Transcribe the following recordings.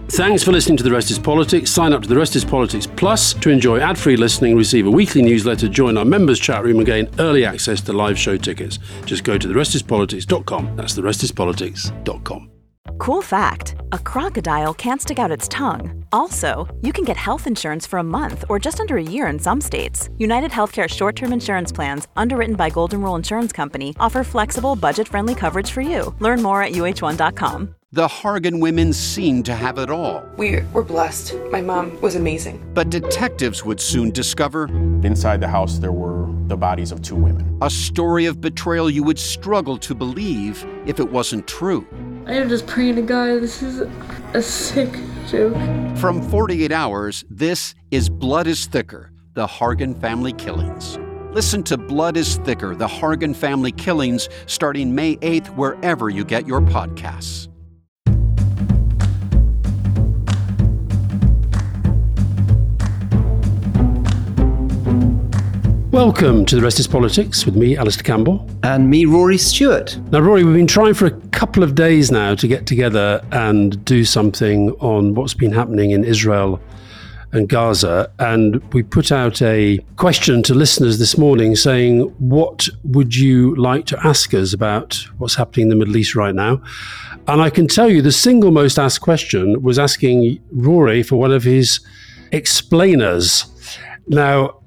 Thanks for listening to The Rest is Politics. Sign up to The Rest is Politics Plus to enjoy ad-free listening, receive a weekly newsletter, join our members' chat room and gain early access to live show tickets. Just go to therestispolitics.com. That's therestispolitics.com. Cool fact, a crocodile can't stick out its tongue. Also, you can get health insurance for a month or just under a year in some states. United Healthcare short-term insurance plans, underwritten by Golden Rule Insurance Company, offer flexible, budget-friendly coverage for you. Learn more at uh1.com. The Hargan women seemed to have it all. We were blessed. My mom was amazing. But detectives would soon discover inside the house there were the bodies of 2 women. A story of betrayal you would struggle to believe if it wasn't true. I am just praying to God, this is a sick joke. From 48 Hours, this is Blood is Thicker, the Hargan family killings. Listen to Blood is Thicker, the Hargan family killings, starting May 8th, wherever you get your podcasts. Welcome to The Rest is Politics with me, Alistair Campbell. And me, Rory Stewart. Now, Rory, we've been trying for a couple of days now to get together and do something on what's been happening in Israel and Gaza. And we put out a question to listeners this morning saying, what would you like to ask us about what's happening in the Middle East right now? And I can tell you the single most asked question was asking Rory for one of his explainers. Now,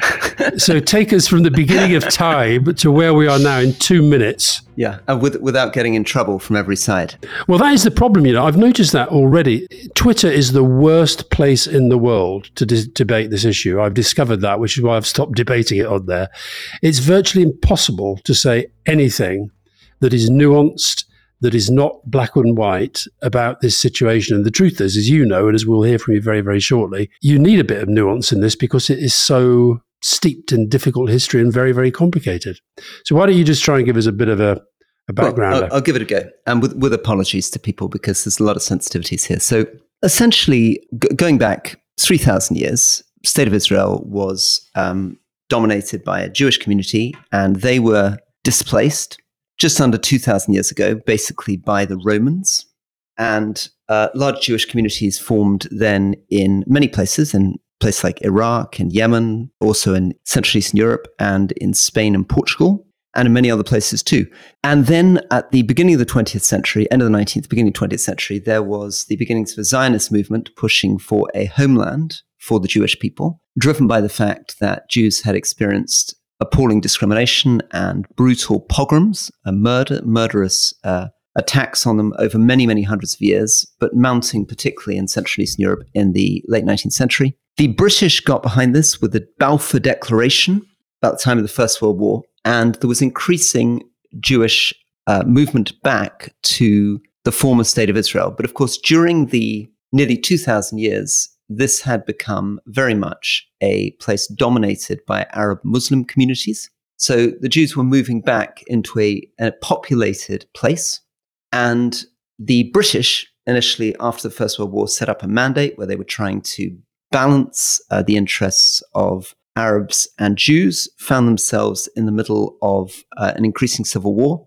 so take us from the beginning of time to where we are now in 2 minutes. Yeah, without getting in trouble from every side. Well, that is the problem. I've noticed that already. Twitter is the worst place in the world to debate this issue. I've discovered that, which is why I've stopped debating it on there. It's virtually impossible to say anything that is nuanced, that is not black and white about this situation. And the truth is, as you know, and as we'll hear from you very, very shortly, you need a bit of nuance in this because it is so steeped in difficult history and very, very complicated. So why don't you just try and give us a bit of a background? Well, I'll give it a go. And with apologies to people because there's a lot of sensitivities here. So essentially, going back 3,000 years, State of Israel was dominated by a Jewish community, and they were displaced just under 2,000 years ago, basically by the Romans. And large Jewish communities formed then in many places, in places like Iraq and Yemen, also in Central Eastern Europe and in Spain and Portugal, and in many other places too. And then at the beginning of the 20th century, end of the 19th, beginning of the 20th century, there was the beginnings of a Zionist movement pushing for a homeland for the Jewish people, driven by the fact that Jews had experienced appalling discrimination and brutal pogroms, murderous attacks on them over many, many hundreds of years, but mounting particularly in Central Eastern Europe in the late 19th century. The British got behind this with the Balfour Declaration about the time of the First World War, and there was increasing Jewish movement back to the former State of Israel. But of course, during the nearly 2,000 years, this had become very much a place dominated by Arab Muslim communities. So the Jews were moving back into a populated place. And the British, initially after the First World War, set up a mandate where they were trying to balance the interests of Arabs and Jews, found themselves in the middle of an increasing civil war.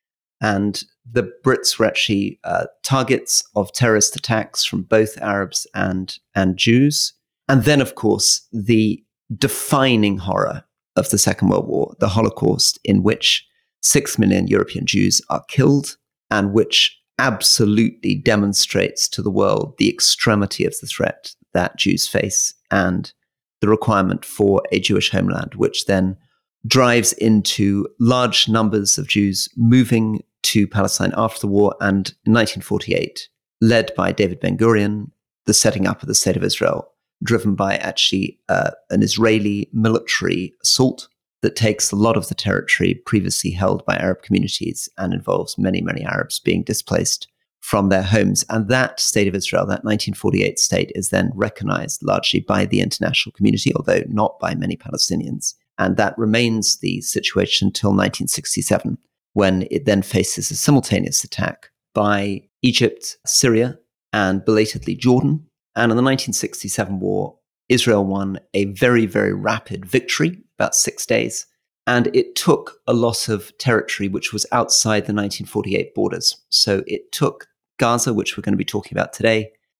And the Brits were actually targets of terrorist attacks from both Arabs and Jews. And then, of course, the defining horror of the Second World War, the Holocaust, in which 6 million European Jews are killed, and which absolutely demonstrates to the world the extremity of the threat that Jews face and the requirement for a Jewish homeland, which then drives into large numbers of Jews moving to Palestine after the war, and in 1948, led by David Ben-Gurion, the setting up of the State of Israel, driven by actually an Israeli military assault that takes a lot of the territory previously held by Arab communities and involves many, many Arabs being displaced from their homes. And that State of Israel, that 1948 state, is then recognized largely by the international community, although not by many Palestinians. And that remains the situation until 1967, when it then faces a simultaneous attack by Egypt, Syria, and belatedly Jordan. And in the 1967 war, Israel won a very, very rapid victory, about 6 days. And it took a loss of territory which was outside the 1948 borders. So it took Gaza, which we're going to be talking about today,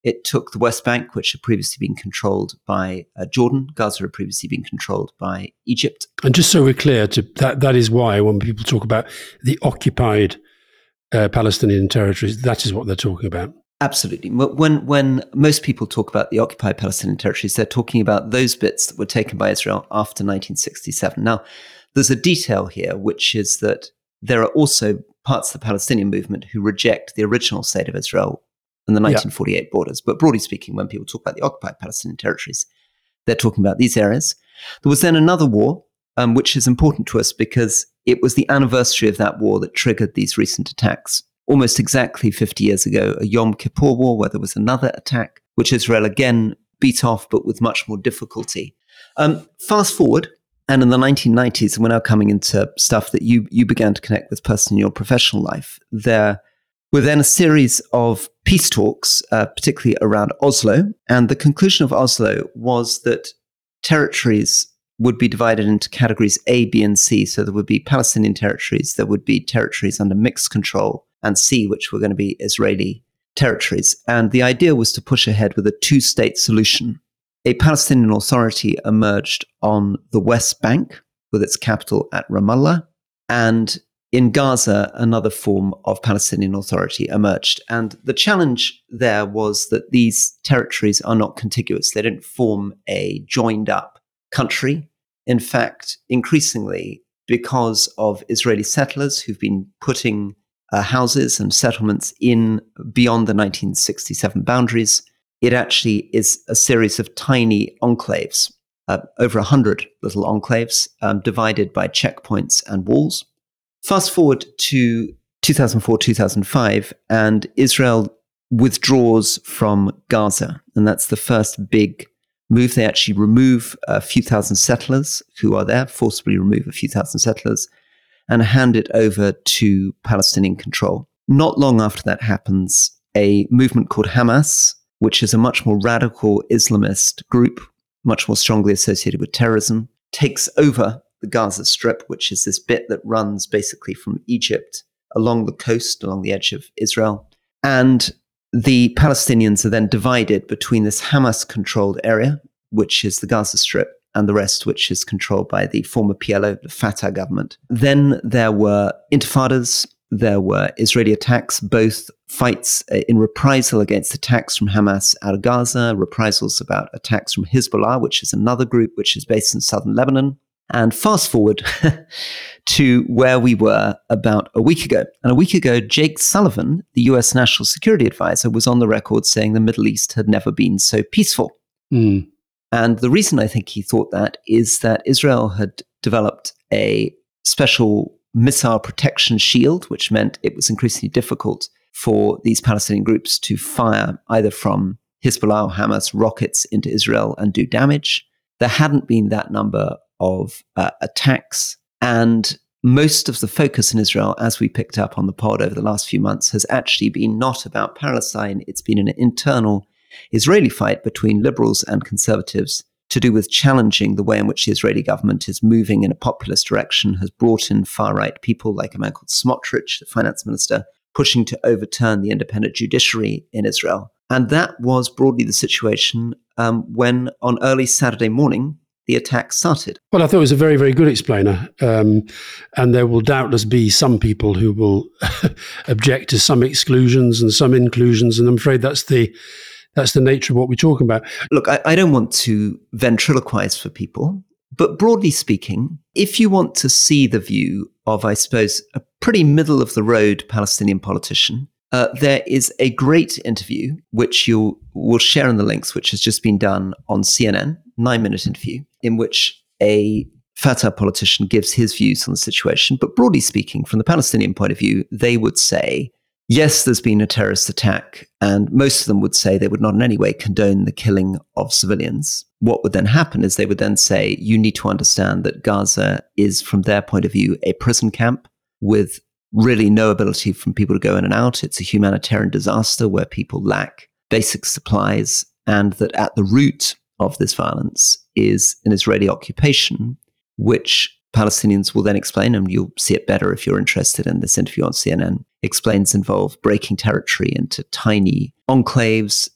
It took the West Bank, which had previously been controlled by Jordan. Gaza had previously been controlled by Egypt. And just so we're clear, that is why when people talk about the occupied Palestinian territories, that is what they're talking about. Absolutely. When most people talk about the occupied Palestinian territories, they're talking about those bits that were taken by Israel after 1967. Now, there's a detail here, which is that there are also parts of the Palestinian movement who reject the original state of Israel and the 1948 borders. But broadly speaking, when people talk about the occupied Palestinian territories, they're talking about these areas. There was then another war, which is important to us because it was the anniversary of that war that triggered these recent attacks. Almost exactly 50 years ago, a Yom Kippur war, where there was another attack, which Israel again beat off, but with much more difficulty. Fast forward, and in the 1990s, and we're now coming into stuff that you began to connect with personally in your professional life, there were then a series of peace talks, particularly around Oslo. And the conclusion of Oslo was that territories would be divided into categories A, B, and C. So there would be Palestinian territories, there would be territories under mixed control, and C, which were going to be Israeli territories. And the idea was to push ahead with a two-state solution. A Palestinian Authority emerged on the West Bank, with its capital at Ramallah, and in Gaza, another form of Palestinian Authority emerged. And the challenge there was that these territories are not contiguous. They don't form a joined-up country. In fact, increasingly, because of Israeli settlers who've been putting houses and settlements in beyond the 1967 boundaries, it actually is a series of tiny enclaves, over 100 little enclaves, divided by checkpoints and walls. Fast forward to 2004, 2005, and Israel withdraws from Gaza. And that's the first big move. They actually remove a few thousand settlers who are there, forcibly remove a few thousand settlers, and hand it over to Palestinian control. Not long after that happens, a movement called Hamas, which is a much more radical Islamist group, much more strongly associated with terrorism, takes over the Gaza Strip, which is this bit that runs basically from Egypt along the coast, along the edge of Israel. And the Palestinians are then divided between this Hamas-controlled area, which is the Gaza Strip, and the rest, which is controlled by the former PLO, the Fatah government. Then there were intifadas, there were Israeli attacks, both fights in reprisal against attacks from Hamas out of Gaza, reprisals about attacks from Hezbollah, which is another group which is based in southern Lebanon. And fast forward to where we were about a week ago. And a week ago, Jake Sullivan, the US National Security Advisor, was on the record saying the Middle East had never been so peaceful. Mm. And the reason I think he thought that is that Israel had developed a special missile protection shield, which meant it was increasingly difficult for these Palestinian groups to fire either from Hezbollah or Hamas rockets into Israel and do damage. There hadn't been that number of attacks. And most of the focus in Israel, as we picked up on the pod over the last few months, has actually been not about Palestine. It's been an internal Israeli fight between liberals and conservatives to do with challenging the way in which the Israeli government is moving in a populist direction, has brought in far-right people like a man called Smotrich, the finance minister, pushing to overturn the independent judiciary in Israel. And that was broadly the situation when on early Saturday morning, the attack started. Well, I thought it was a very, very good explainer. And there will doubtless be some people who will object to some exclusions and some inclusions. And I'm afraid that's the nature of what we're talking about. Look, I don't want to ventriloquize for people, but broadly speaking, if you want to see the view of, I suppose, a pretty middle-of-the-road Palestinian politician, there is a great interview, which you will share in the links, which has just been done on CNN, 9-minute interview, in which a Fatah politician gives his views on the situation. But broadly speaking, from the Palestinian point of view, they would say, yes, there's been a terrorist attack, and most of them would say they would not in any way condone the killing of civilians. What would then happen is they would then say, you need to understand that Gaza is, from their point of view, a prison camp with really no ability for people to go in and out. It's a humanitarian disaster where people lack basic supplies, and that at the root of this violence is an Israeli occupation, which Palestinians will then explain, and you'll see it better if you're interested in this interview on CNN, explains involve breaking territory into tiny enclaves,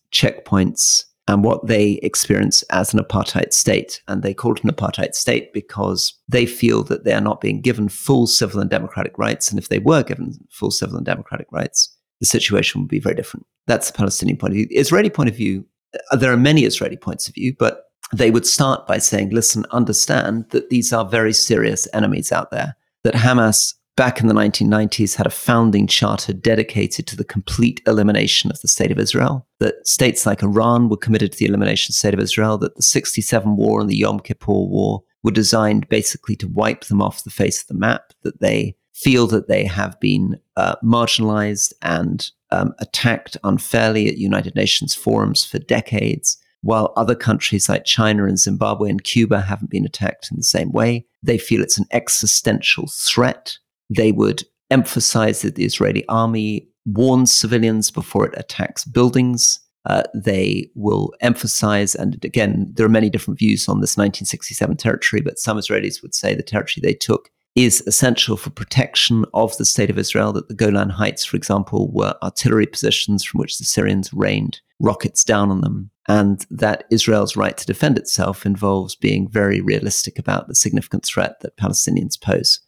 checkpoints and what they experience as an apartheid state. And they call it an apartheid state because they feel that they are not being given full civil and democratic rights. And if they were given full civil and democratic rights, the situation would be very different. That's the Palestinian point of view. The Israeli point of view, there are many Israeli points of view, but they would start by saying, listen, understand that these are very serious enemies out there, that Hamas back in the 1990s had a founding charter dedicated to the complete elimination of the State of Israel, that states like Iran were committed to the elimination of the State of Israel, that the 67 war and the Yom Kippur War were designed basically to wipe them off the face of the map, that they feel that they have been marginalized and attacked unfairly at United Nations forums for decades, while other countries like China and Zimbabwe and Cuba haven't been attacked in the same way. They feel it's an existential threat. They would emphasize that the Israeli army warns civilians before it attacks buildings. They will emphasize, and again, there are many different views on this 1967 territory, but some Israelis would say the territory they took is essential for protection of the State of Israel, that the Golan Heights, for example, were artillery positions from which the Syrians rained rockets down on them, and that Israel's right to defend itself involves being very realistic about the significant threat that Palestinians pose.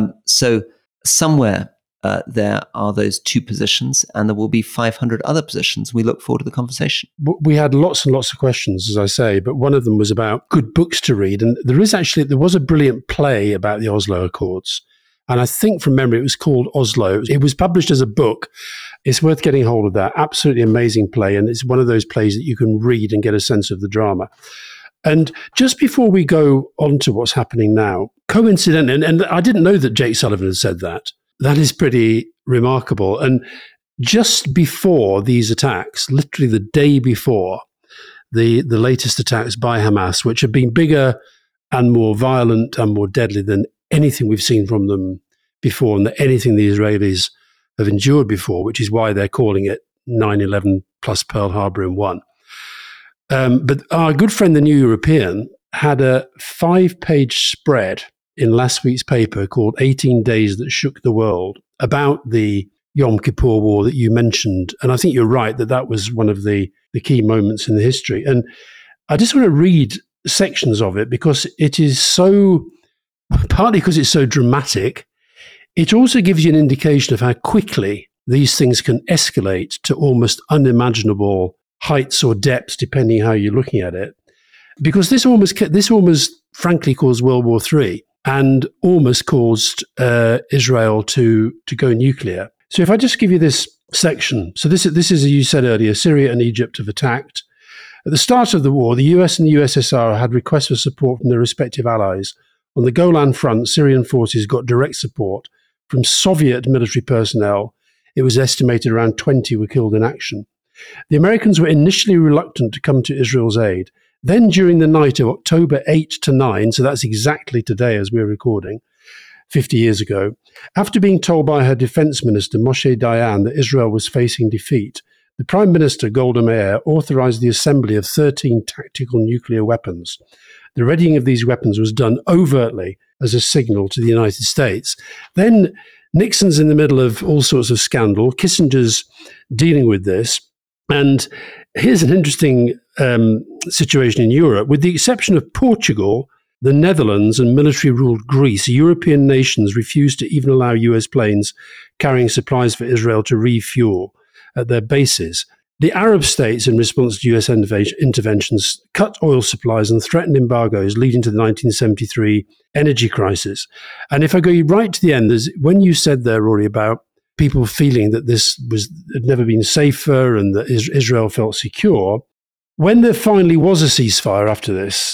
So somewhere there are those two positions, and there will be 500 other positions. We look forward to the conversation. We had lots and lots of questions, as I say, but one of them was about good books to read. And there was a brilliant play about the Oslo Accords. And I think from memory, it was called Oslo. It was published as a book. It's worth getting hold of that. Absolutely amazing play. And it's one of those plays that you can read and get a sense of the drama. And just before we go on to what's happening now, coincidentally, and I didn't know that Jake Sullivan had said that. That is pretty remarkable. And just before these attacks, literally the day before the latest attacks by Hamas, which have been bigger and more violent and more deadly than anything we've seen from them before, and anything the Israelis have endured before, which is why they're calling it 9/11 plus Pearl Harbor in one. But our good friend, the New European, had a 5-page spread in last week's paper called 18 Days That Shook the World about the Yom Kippur War that you mentioned. And I think you're right that was one of the key moments in the history. And I just want to read sections of it because it is so, partly because it's so dramatic, it also gives you an indication of how quickly these things can escalate to almost unimaginable heights or depths, depending how you're looking at it. Because this almost frankly caused World War III. And almost caused Israel to go nuclear. So if I just give you this section. So this is, as you said earlier, Syria and Egypt have attacked. At the start of the war, the US and the USSR had requests for support from their respective allies. On the Golan front, Syrian forces got direct support from Soviet military personnel. It was estimated around 20 were killed in action. The Americans were initially reluctant to come to Israel's aid. Then during the night of October 8 to 9, so that's exactly today as we're recording, 50 years ago, after being told by her defense minister, Moshe Dayan, that Israel was facing defeat, the Prime Minister, Golda Meir, authorized the assembly of 13 tactical nuclear weapons. The readying of these weapons was done overtly as a signal to the United States. Then Nixon's in the middle of all sorts of scandal. Kissinger's dealing with this. And here's an interesting situation in Europe. With the exception of Portugal, the Netherlands and military-ruled Greece, European nations refused to even allow US planes carrying supplies for Israel to refuel at their bases. The Arab states, in response to US interventions, cut oil supplies and threatened embargoes, leading to the 1973 energy crisis. And if I go right to the end, when you said there, Rory, about people feeling that this had never been safer and that Israel felt secure. When there finally was a ceasefire after this,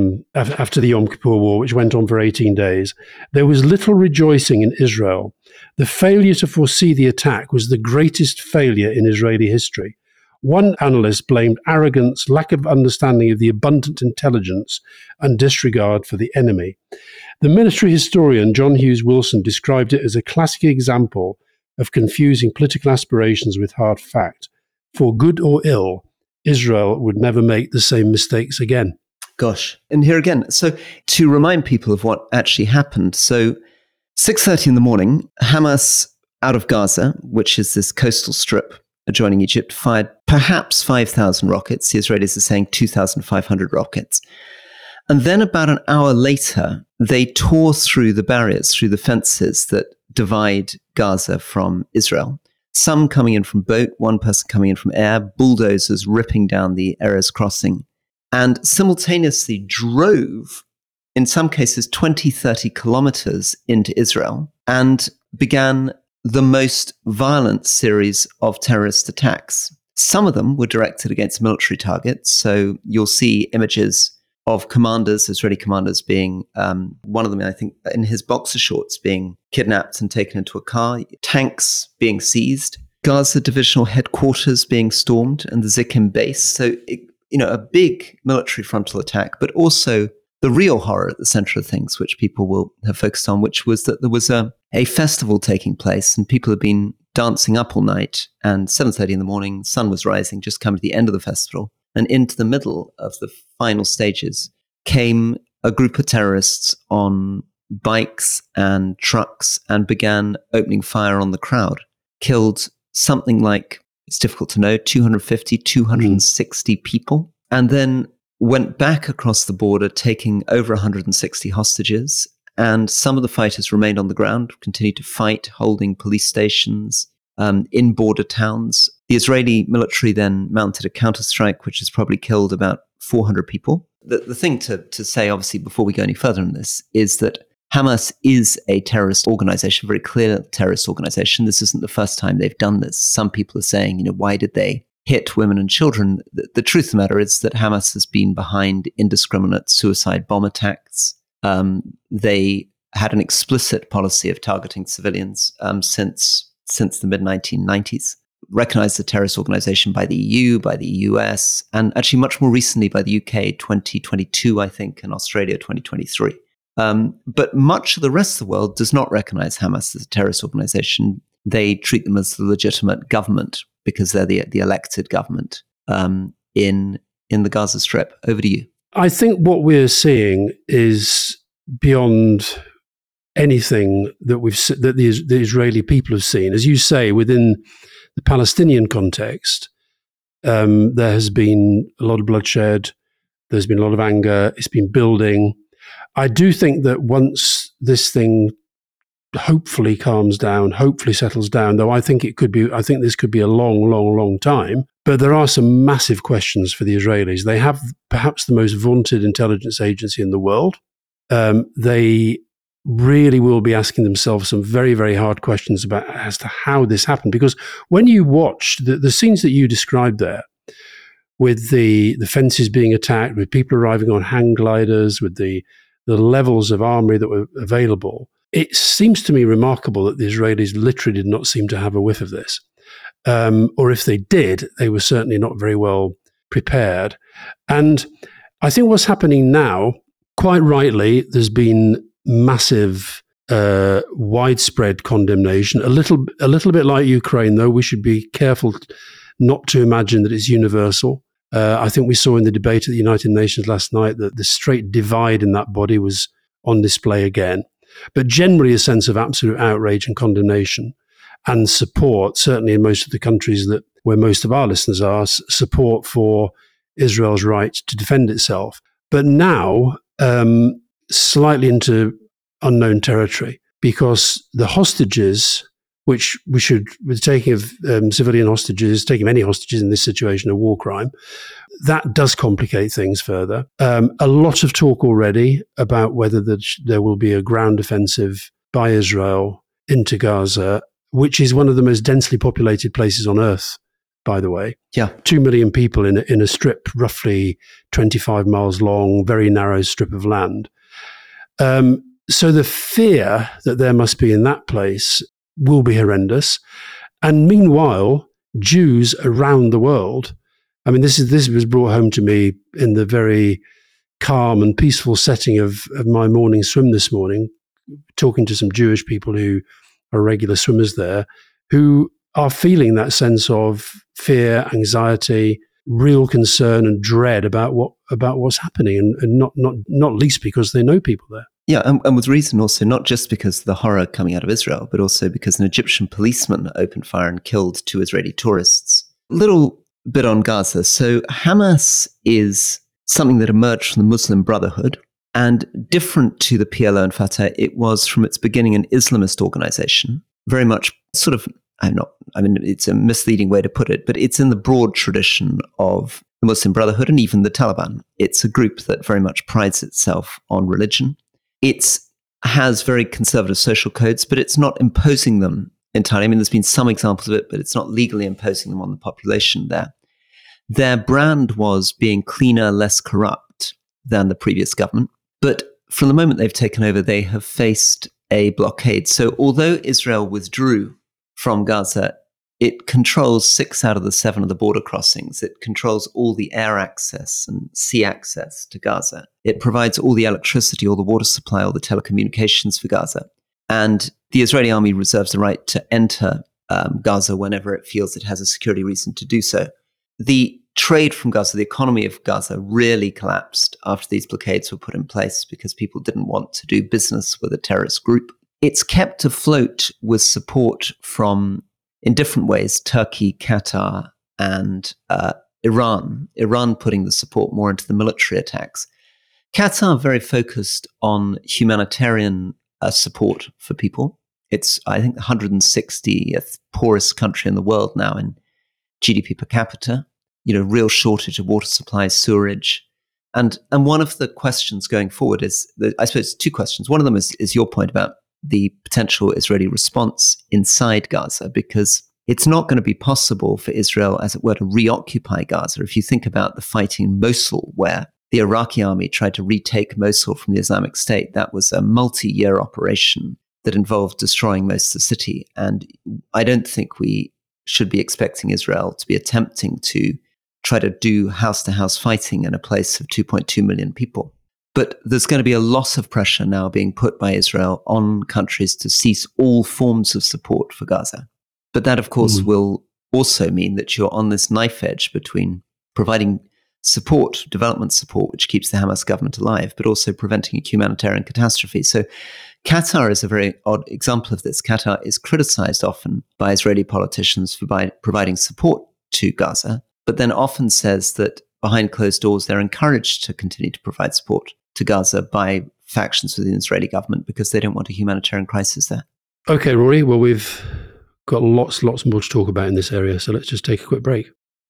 after the Yom Kippur War, which went on for 18 days, there was little rejoicing in Israel. The failure to foresee the attack was the greatest failure in Israeli history. One analyst blamed arrogance, lack of understanding of the abundant intelligence, and disregard for the enemy. The military historian John Hughes Wilson described it as a classic example of confusing political aspirations with hard fact. For good or ill, Israel would never make the same mistakes again. Gosh. And here again, so to remind people of what actually happened. So 6:30 in the morning, Hamas out of Gaza, which is this coastal strip adjoining Egypt, fired perhaps 5,000 rockets. The Israelis are saying 2,500 rockets. And then about an hour later, they tore through the barriers, through the fences that divide Gaza from Israel. Some coming in from boat, one person coming in from air, bulldozers ripping down the Erez crossing, and simultaneously drove, in some cases, 20, 30 kilometers into Israel and began the most violent series of terrorist attacks. Some of them were directed against military targets. So you'll see images of commanders, Israeli commanders being, one of them, I think, in his boxer shorts, being kidnapped and taken into a car, tanks being seized, Gaza divisional headquarters being stormed, and the Zikim base. So, a big military frontal attack, but also the real horror at the center of things, which people will have focused on, which was that there was a festival taking place and people had been dancing up all night, and 7:30 in the morning, sun was rising, just come to the end of the festival. And into the middle of the final stages came a group of terrorists on bikes and trucks and began opening fire on the crowd, killed something like, it's difficult to know, 250, 260 people, and then went back across the border, taking over 160 hostages. And some of the fighters remained on the ground, continued to fight, holding police stations in border towns. The Israeli military then mounted a counterstrike, which has probably killed about 400 people. The thing to say, obviously, before we go any further in this, is that Hamas is a terrorist organization, very clear terrorist organization. This isn't the first time they've done this. Some people are saying, why did they hit women and children? The truth of the matter is that Hamas has been behind indiscriminate suicide bomb attacks. They had an explicit policy of targeting civilians since the mid-1990s, recognized as a terrorist organization by the EU, by the US, and actually much more recently by the UK 2022, I think, and Australia 2023. But much of the rest of the world does not recognize Hamas as a terrorist organization. They treat them as the legitimate government because they're the elected government in the Gaza Strip. Over to you. I think what we're seeing is beyond anything that the Israeli people have seen. As you say, within the Palestinian context, there has been a lot of bloodshed. There's been a lot of anger. It's been building. I do think that once this thing hopefully calms down, hopefully settles down, though I think this could be a long, long, long time. But there are some massive questions for the Israelis. They have perhaps the most vaunted intelligence agency in the world. They really will be asking themselves some very, very hard questions as to how this happened. Because when you watch the scenes that you described there, with the fences being attacked, with people arriving on hang gliders, with the levels of armory that were available, it seems to me remarkable that the Israelis literally did not seem to have a whiff of this. Or if they did, they were certainly not very well prepared. And I think what's happening now, quite rightly, there's been massive, widespread condemnation. A little bit like Ukraine, though, we should be careful not to imagine that it's universal. I think we saw in the debate at the United Nations last night that the straight divide in that body was on display again. But generally a sense of absolute outrage and condemnation and support, certainly in most of the countries where most of our listeners are, support for Israel's right to defend itself. But now, slightly into unknown territory, because the hostages, which with taking of civilian hostages, taking any hostages in this situation, a war crime, that does complicate things further. A lot of talk already about whether there will be a ground offensive by Israel into Gaza, which is one of the most densely populated places on earth, by the way. Yeah. 2 million people in a strip roughly 25 miles long, very narrow strip of land. So the fear that there must be in that place will be horrendous. And meanwhile, Jews around the world, I mean, this was brought home to me in the very calm and peaceful setting of my morning swim this morning, talking to some Jewish people who are regular swimmers there, who are feeling that sense of fear, anxiety, real concern and dread about what's happening, and not least because they know people there. Yeah, and with reason also, not just because of the horror coming out of Israel, but also because an Egyptian policeman opened fire and killed 2 Israeli tourists. Little bit on Gaza. So Hamas is something that emerged from the Muslim Brotherhood, and different to the PLO and Fatah, it was from its beginning an Islamist organization, very much sort of, it's a misleading way to put it, but it's in the broad tradition of the Muslim Brotherhood and even the Taliban. It's a group that very much prides itself on religion. It has very conservative social codes, but it's not imposing them entirely. I mean, there's been some examples of it, but it's not legally imposing them on the population there. Their brand was being cleaner, less corrupt than the previous government. But from the moment they've taken over, they have faced a blockade. So although Israel withdrew from Gaza, it controls 6 out of the 7 of the border crossings. It controls all the air access and sea access to Gaza. It provides all the electricity, all the water supply, all the telecommunications for Gaza. And the Israeli army reserves the right to enter Gaza whenever it feels it has a security reason to do so. The trade from Gaza, the economy of Gaza really collapsed after these blockades were put in place because people didn't want to do business with a terrorist group. It's kept afloat with support from, in different ways, Turkey, Qatar, and Iran. Iran putting the support more into the military attacks. Qatar very focused on humanitarian support for people. It's, I think, the 160th poorest country in the world now in GDP per capita. Real shortage of water supply, sewerage. And one of the questions going forward is, I suppose, 2 questions. One of them is your point about the potential Israeli response inside Gaza, because it's not going to be possible for Israel, as it were, to reoccupy Gaza. If you think about the fighting in Mosul, where the Iraqi army tried to retake Mosul from the Islamic State, that was a multi-year operation that involved destroying most of the city. And I don't think we should be expecting Israel to be attempting to try to do house-to-house fighting in a place of 2.2 million people. But there's going to be a lot of pressure now being put by Israel on countries to cease all forms of support for Gaza. But that, of course, will also mean that you're on this knife edge between providing support, development support, which keeps the Hamas government alive, but also preventing a humanitarian catastrophe. So Qatar is a very odd example of this. Qatar is criticized often by Israeli politicians for providing support to Gaza, but then often says that behind closed doors, they're encouraged to continue to provide support to Gaza by factions within the Israeli government because they don't want a humanitarian crisis there. Okay, Rory, well, we've got lots more to talk about in this area, so let's just take a quick break.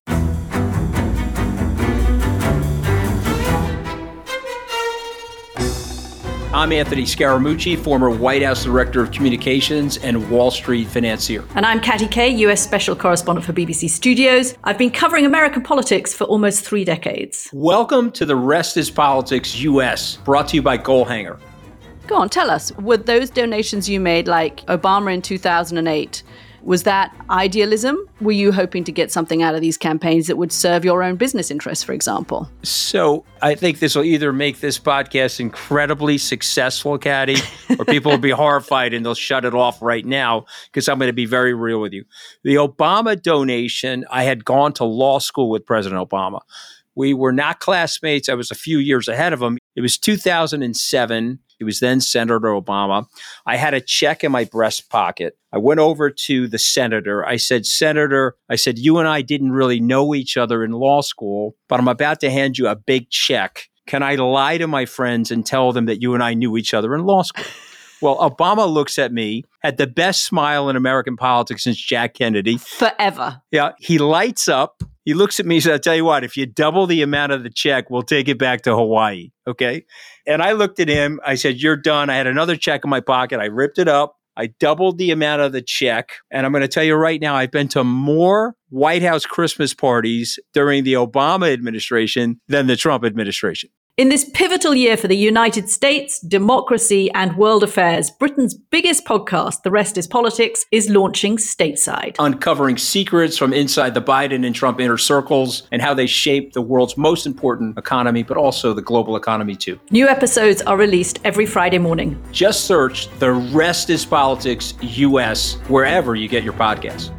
I'm Anthony Scaramucci, former White House Director of Communications and Wall Street financier. And I'm Katty Kay, US Special Correspondent for BBC Studios. I've been covering American politics for almost 3 decades. Welcome to The Rest is Politics US, brought to you by Goalhanger. Go on, tell us, were those donations you made, like Obama in 2008, was that idealism? Were you hoping to get something out of these campaigns that would serve your own business interests, for example? So I think this will either make this podcast incredibly successful, Katty, or people will be horrified and they'll shut it off right now because I'm going to be very real with you. The Obama donation, I had gone to law school with President Obama. We were not classmates. I was a few years ahead of him. It was 2007. He was then Senator Obama. I had a check in my breast pocket. I went over to the senator. I said, Senator, you and I didn't really know each other in law school, but I'm about to hand you a big check. Can I lie to my friends and tell them that you and I knew each other in law school? Well, Obama looks at me, had the best smile in American politics since Jack Kennedy. Forever. Yeah, he lights up. He looks at me and says, I'll tell you what, if you double the amount of the check, we'll take it back to Hawaii. Okay. And I looked at him. I said, you're done. I had another check in my pocket. I ripped it up. I doubled the amount of the check. And I'm going to tell you right now, I've been to more White House Christmas parties during the Obama administration than the Trump administration. In this pivotal year for the United States, democracy, and world affairs, Britain's biggest podcast, The Rest is Politics, is launching stateside. Uncovering secrets from inside the Biden and Trump inner circles and how they shape the world's most important economy, but also the global economy too. New episodes are released every Friday morning. Just search The Rest is Politics US wherever you get your podcasts.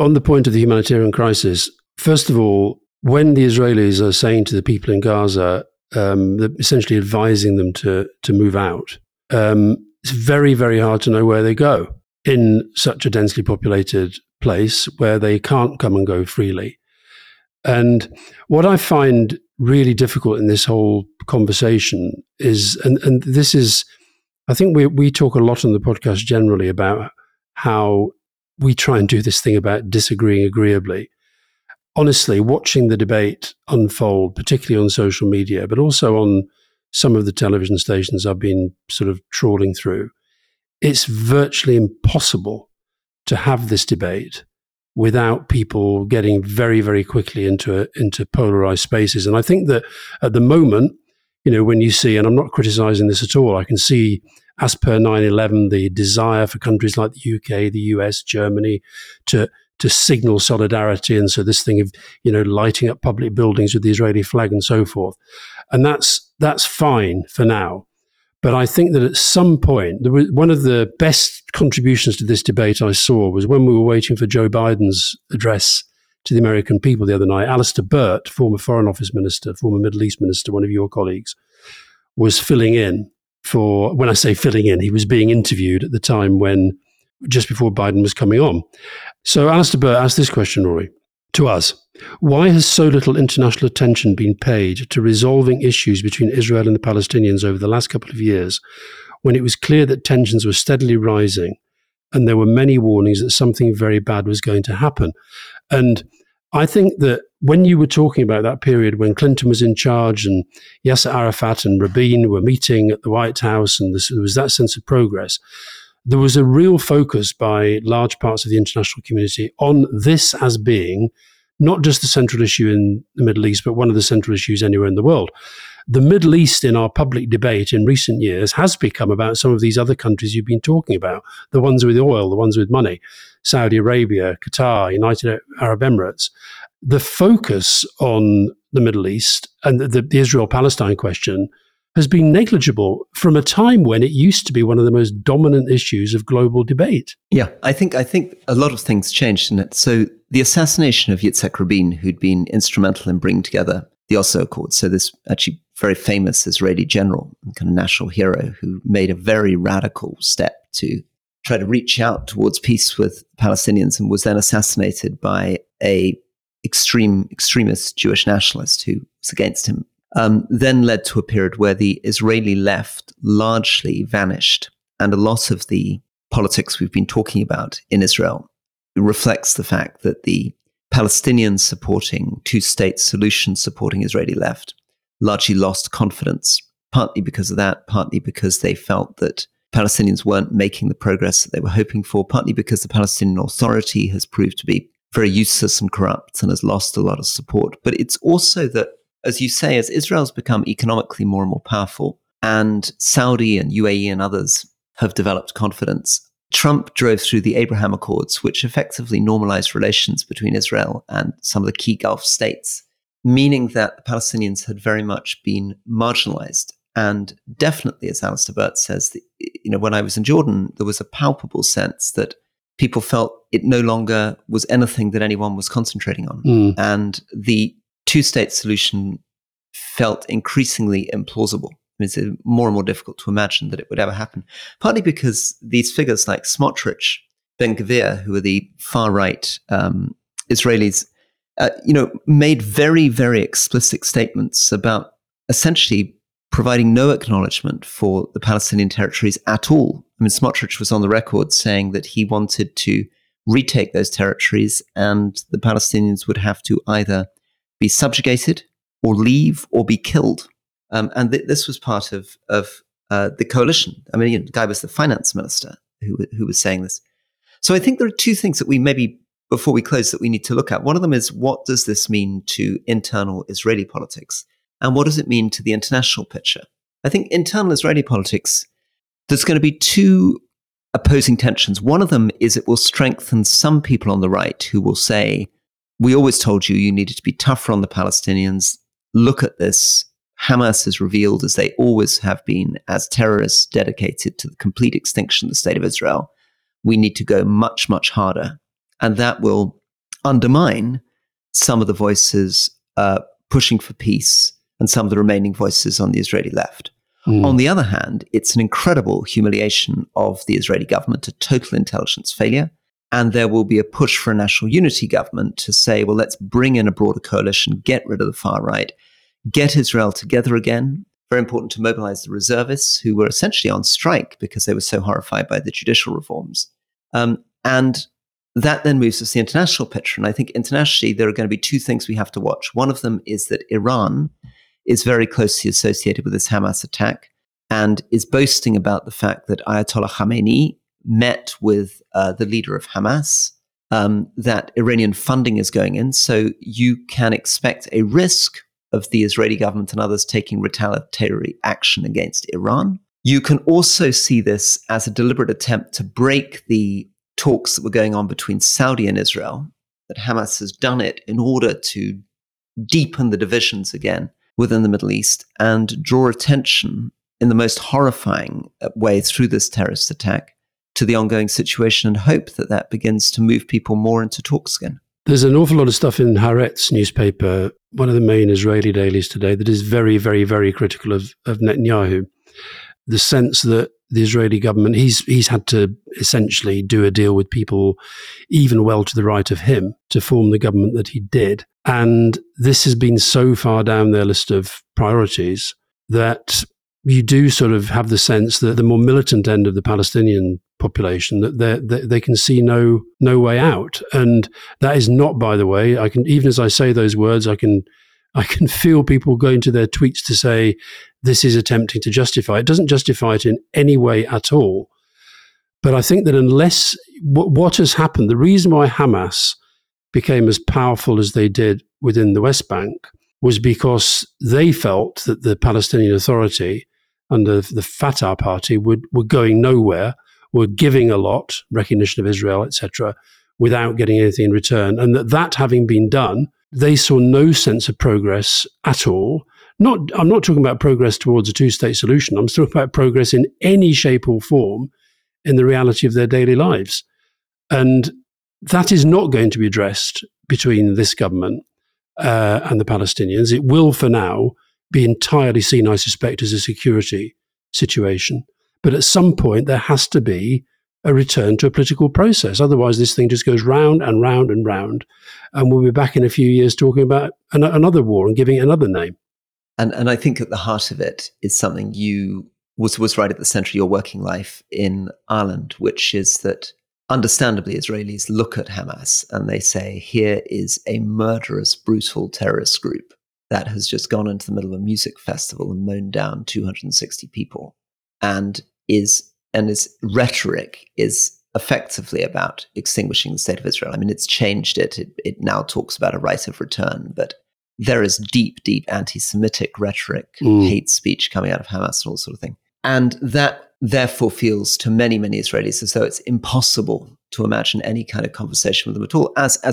on the point of the humanitarian crisis, first of all, when the Israelis are saying to the people in Gaza, they're essentially advising them to move out, it's very, very hard to know where they go in such a densely populated place where they can't come and go freely. And what I find really difficult in this whole conversation is, and this is, I think we talk a lot on the podcast generally about how we try and do this thing about disagreeing agreeably. Honestly, watching the debate unfold, particularly on social media, but also on some of the television stations I've been sort of trawling through, it's virtually impossible to have this debate without people getting very, very quickly into polarized spaces. And I think that at the moment, when you see, and I'm not criticizing this at all, I can see, as per 9/11, the desire for countries like the UK, the US, Germany to signal solidarity. And so this thing of, lighting up public buildings with the Israeli flag and so forth. And that's fine for now. But I think that at some point, one of the best contributions to this debate I saw was when we were waiting for Joe Biden's address to the American people the other night. Alistair Burt, former Foreign Office Minister, former Middle East Minister, one of your colleagues, was filling in for, when I say filling in, he was being interviewed at the time just before Biden was coming on. So Alistair Burt asked this question, Rory, to us. Why has so little international attention been paid to resolving issues between Israel and the Palestinians over the last couple of years, when it was clear that tensions were steadily rising and there were many warnings that something very bad was going to happen? And I think that when you were talking about that period when Clinton was in charge and Yasser Arafat and Rabin were meeting at the White House and there was that sense of progress, there was a real focus by large parts of the international community on this as being not just the central issue in the Middle East, but one of the central issues anywhere in the world. The Middle East in our public debate in recent years has become about some of these other countries you've been talking about, the ones with oil, the ones with money, Saudi Arabia, Qatar, United Arab Emirates. The focus on the Middle East and the Israel-Palestine question has been negligible from a time when it used to be one of the most dominant issues of global debate. Yeah, I think a lot of things changed in it. So the assassination of Yitzhak Rabin, who'd been instrumental in bringing together the Oslo Accords, so this actually very famous Israeli general and kind of national hero who made a very radical step to try to reach out towards peace with Palestinians and was then assassinated by a extremist Jewish nationalist who was against him. Then led to a period where the Israeli left largely vanished. And a lot of the politics we've been talking about in Israel reflects the fact that the Palestinians supporting two-state solution supporting Israeli left largely lost confidence, partly because of that, partly because they felt that Palestinians weren't making the progress that they were hoping for, partly because the Palestinian Authority has proved to be very useless and corrupt and has lost a lot of support. But it's also that, as you say, as Israel's become economically more and more powerful, and Saudi and UAE and others have developed confidence, Trump drove through the Abraham Accords, which effectively normalized relations between Israel and some of the key Gulf states, meaning that the Palestinians had very much been marginalized. And definitely, as Alistair Burt says, when I was in Jordan, there was a palpable sense that people felt it no longer was anything that anyone was concentrating on. And the two-state solution felt increasingly implausible. It's more and more difficult to imagine that it would ever happen, partly because these figures like Smotrich, Ben-Gvir, who are the far-right Israelis, made very, very explicit statements about essentially providing no acknowledgement for the Palestinian territories at all. I mean, Smotrich was on the record saying that he wanted to retake those territories and the Palestinians would have to either be subjugated or leave or be killed. And this was part of the coalition. I mean, the guy was the finance minister who was saying this. So I think there are two things that we maybe, before we close, that we need to look at. One of them is, what does this mean to internal Israeli politics? And what does it mean to the international picture? I think internal Israeli politics, there's going to be two opposing tensions. One of them is it will strengthen some people on the right who will say, we always told you you needed to be tougher on the Palestinians. Look at this. Hamas is revealed, as they always have been, as terrorists dedicated to the complete extinction of the state of Israel. We need to go much, much harder. And that will undermine some of the voices pushing for peace and some of the remaining voices on the Israeli left. On the other hand, it's an incredible humiliation of the Israeli government, a total intelligence failure. And there will be a push for a national unity government to say, well, let's bring in a broader coalition, get rid of the far right, get Israel together again. Very important to mobilize the reservists who were essentially on strike because they were so horrified by the judicial reforms. And that then moves us to the international picture. And I think internationally, there are going to be two things we have to watch. One of them is that Iran is very closely associated with this Hamas attack and is boasting about the fact that Ayatollah Khamenei met with the leader of Hamas, that Iranian funding is going in. So you can expect a risk of the Israeli government and others taking retaliatory action against Iran. You can also see this as a deliberate attempt to break the talks that were going on between Saudi and Israel, that Hamas has done it in order to deepen the divisions again within the Middle East and draw attention in the most horrifying way through this terrorist attack to the ongoing situation and hope that that begins to move people more into talks again. There's an awful lot of stuff in Haaretz newspaper, one of the main Israeli dailies today, that is very, very, very critical of Netanyahu. The sense that the Israeli government, he's had to essentially do a deal with people even well to the right of him to form the government that he did. And this has been so far down their list of priorities that you do sort of have the sense that the more militant end of the Palestinian population, that they can see no way out. And that is not, by the way, I can, even as I say those words, I can feel people going to their tweets to say this is attempting to justify it. It doesn't justify it in any way at all. But I think that unless what has happened, the reason why Hamas became as powerful as they did within the West Bank was because they felt that the Palestinian Authority under the Fatah party were going nowhere, were giving a lot, recognition of Israel, etc., without getting anything in return. And that having been done, they saw no sense of progress at all. I'm not talking about progress towards a two-state solution. I'm talking about progress in any shape or form in the reality of their daily lives. And that is not going to be addressed between this government and the Palestinians. It will, for now, be entirely seen, I suspect, as a security situation. But at some point, there has to be a return to a political process. Otherwise, this thing just goes round and round and round. And we'll be back in a few years talking about another war and giving it another name. And I think at the heart of it is something was right at the center of your working life in Ireland, which is that understandably Israelis look at Hamas and they say, here is a murderous, brutal terrorist group that has just gone into the middle of a music festival and mown down 260 people, and its rhetoric is effectively about extinguishing the state of Israel. I mean, it's changed it. It now talks about a right of return, but there is deep, deep anti-Semitic rhetoric, hate speech coming out of Hamas and all sort of thing. And that therefore feels to many, many Israelis as though it's impossible to imagine any kind of conversation with them at all. As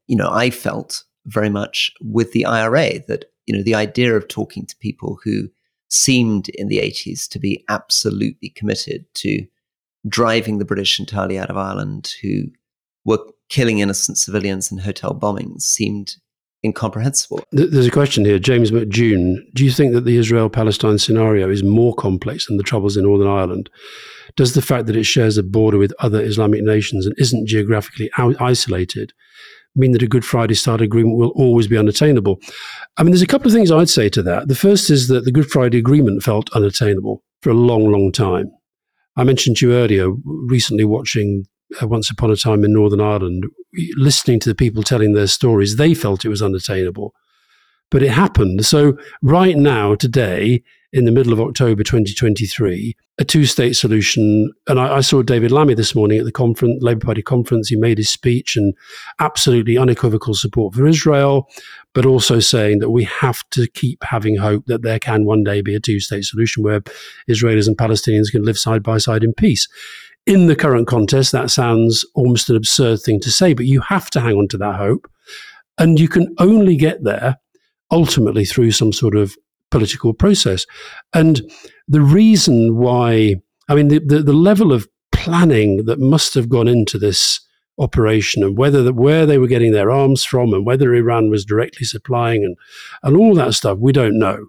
I felt very much with the IRA, that, the idea of talking to people who seemed in the 80s to be absolutely committed to driving the British entirely out of Ireland, who were killing innocent civilians in hotel bombings, seemed incomprehensible. There's a question here. James McJune, do you think that the Israel-Palestine scenario is more complex than the troubles in Northern Ireland? Does the fact that it shares a border with other Islamic nations and isn't geographically isolated mean that a Good Friday-style agreement will always be unattainable? I mean, there's a couple of things I'd say to that. The first is that the Good Friday Agreement felt unattainable for a long, long time. I mentioned to you earlier, recently watching Once Upon a Time in Northern Ireland, listening to the people telling their stories, they felt it was unattainable. But it happened. So right now, today, in the middle of October 2023, a two-state solution, and I saw David Lammy this morning at the Labour Party conference. He made his speech and absolutely unequivocal support for Israel, but also saying that we have to keep having hope that there can one day be a two-state solution where Israelis and Palestinians can live side by side in peace. In the current context, that sounds almost an absurd thing to say, but you have to hang on to that hope. And you can only get there ultimately through some sort of political process. And the reason why, I mean, the level of planning that must have gone into this operation, and where they were getting their arms from, and whether Iran was directly supplying, and all that stuff, we don't know.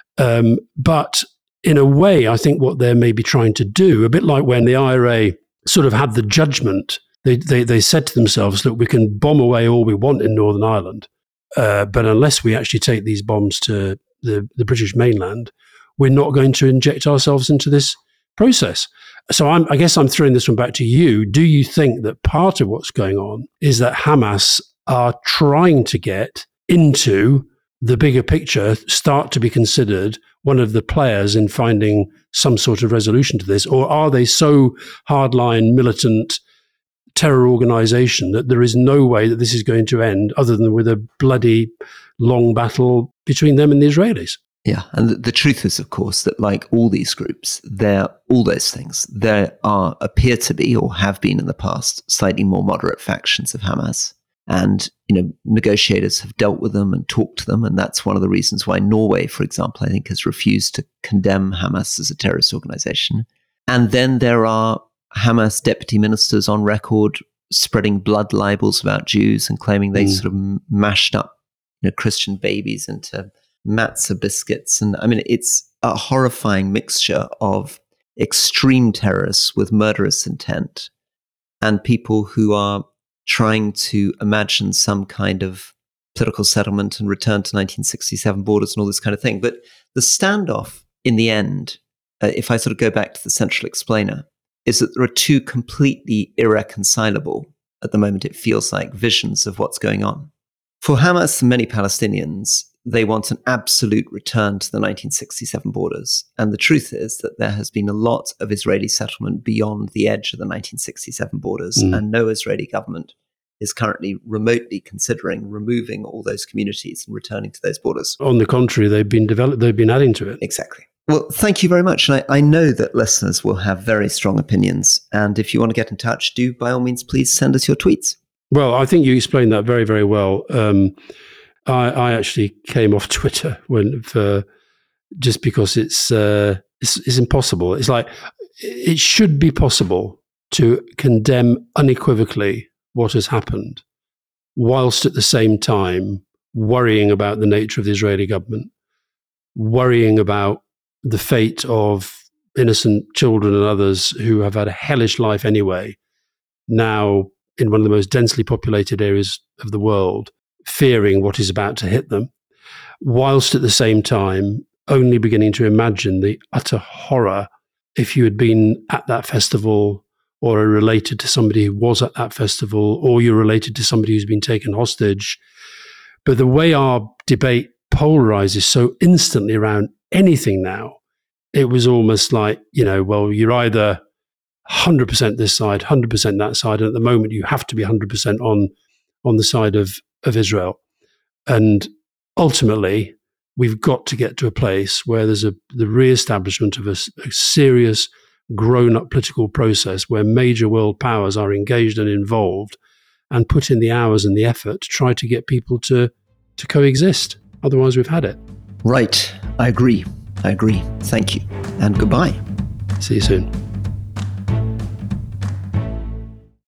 But in a way, I think what they're maybe trying to do, a bit like when the IRA sort of had the judgment, they said to themselves, look, we can bomb away all we want in Northern Ireland, but unless we actually take these bombs to the British mainland, we're not going to inject ourselves into this process. So I guess I'm throwing this one back to you. Do you think that part of what's going on is that Hamas are trying to get into the bigger picture, start to be considered one of the players in finding some sort of resolution to this? Or are they so hardline, militant terror organization that there is no way that this is going to end other than with a bloody long battle between them and the Israelis? Yeah, and the truth is, of course, that like all these groups, all those things, there appear to be, or have been in the past, slightly more moderate factions of Hamas. And, negotiators have dealt with them and talked to them. And that's one of the reasons why Norway, for example, I think has refused to condemn Hamas as a terrorist organization. And then there are Hamas deputy ministers on record spreading blood libels about Jews and claiming they sort of mashed up Christian babies into matzah biscuits. And I mean, it's a horrifying mixture of extreme terrorists with murderous intent and people who are trying to imagine some kind of political settlement and return to 1967 borders and all this kind of thing. But the standoff in the end, if I sort of go back to the central explainer, is that there are two completely irreconcilable, at the moment it feels like, visions of what's going on. For Hamas and many Palestinians, they want an absolute return to the 1967 borders. And the truth is that there has been a lot of Israeli settlement beyond the edge of the 1967 borders, and no Israeli government is currently remotely considering removing all those communities and returning to those borders. On the contrary, they've been adding to it. Exactly. Well, thank you very much. And I know that listeners will have very strong opinions. And if you want to get in touch, do by all means, please send us your tweets. Well, I think you explained that very, very well. I actually came off Twitter just because it's impossible. It's like it should be possible to condemn unequivocally what has happened, whilst at the same time worrying about the nature of the Israeli government, worrying about the fate of innocent children and others who have had a hellish life anyway, now in one of the most densely populated areas of the world, fearing what is about to hit them, whilst at the same time only beginning to imagine the utter horror if you had been at that festival or are related to somebody who was at that festival, or you're related to somebody who's been taken hostage. But the way our debate polarizes so instantly around anything now, it was almost like, well, you're either 100% this side, 100% that side, and at the moment you have to be 100% on the side of Israel. And ultimately, we've got to get to a place where there's the re-establishment of a serious, grown-up political process where major world powers are engaged and involved and put in the hours and the effort to try to get people to coexist. Otherwise, we've had it. Right. I agree. Thank you. And goodbye. See you soon.